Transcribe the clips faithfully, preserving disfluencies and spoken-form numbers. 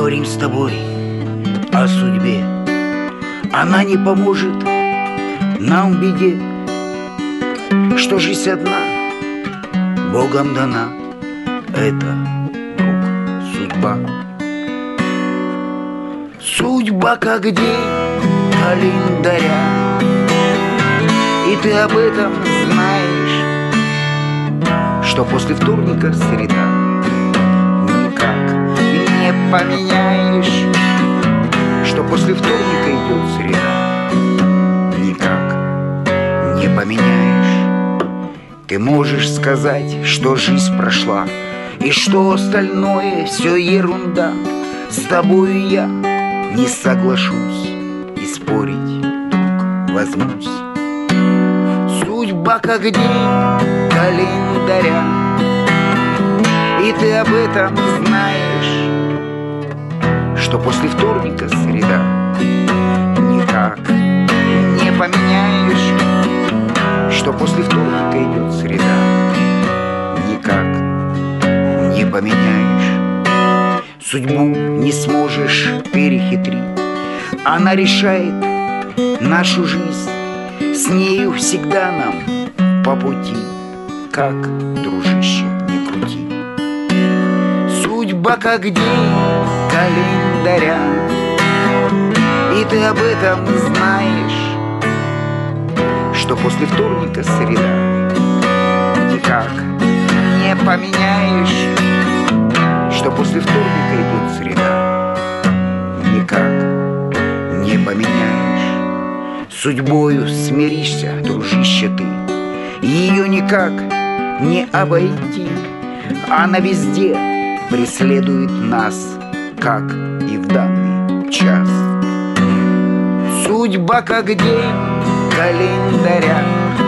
Поговорим с тобой о судьбе. Она не поможет нам в беде, что жизнь одна, Богом дана. Это, друг, судьба. Судьба как день календаря, и ты об этом знаешь, что после вторника среда никак не поменяешь, что после вторника идет среда никак не поменяешь. Ты можешь сказать, что жизнь прошла и что остальное все ерунда. С тобою я не соглашусь и спорить, друг, возьмусь. Судьба как день календаря, и ты об этом знаешь, что после вторника среда никак не поменяешь, что после вторника идет среда никак не поменяешь. Судьбу не сможешь перехитрить, она решает нашу жизнь, с нею всегда нам по пути, как, дружище, не крути. Судьба как день календаря, и ты об этом знаешь, что после вторника среда никак не поменяешь, что после вторника идет среда никак не поменяешь. Судьбою смиришься, дружище, ты, ее никак не обойти. Она везде преследует нас, как и в данный час. Судьба как день календаря,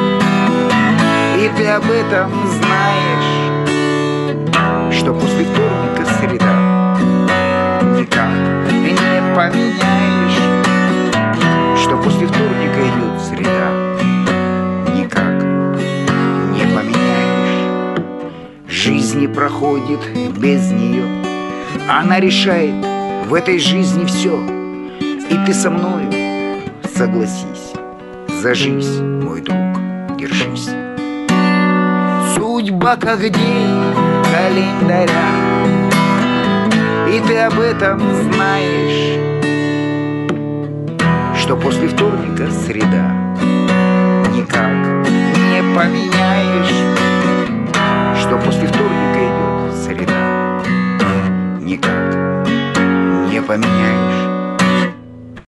и ты об этом знаешь, что после вторника среда никак не поменяешь, что после вторника идет среда никак не поменяешь. Жизнь не проходит без нее, она решает в этой жизни все. И ты со мною согласись, за жизнь, мой друг, держись. Судьба как день календаря, и ты об этом знаешь, что после вторника среда никак не поменяешь, что после вторника идет среда никак не поменяешь.